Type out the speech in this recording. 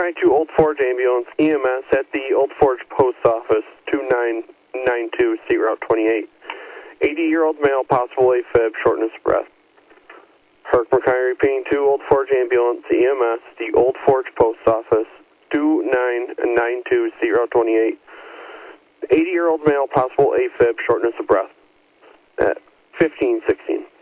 292 Old Forge Ambulance, EMS at the Old Forge Post Office, 2992, State Route 28. 80-year-old male, possible AFib, shortness of breath. Herc McKay repeating 2 Old Forge Ambulance, EMS, the Old Forge Post Office, 2992, State Route 28. 80-year-old male, possible AFib, shortness of breath. At 1516.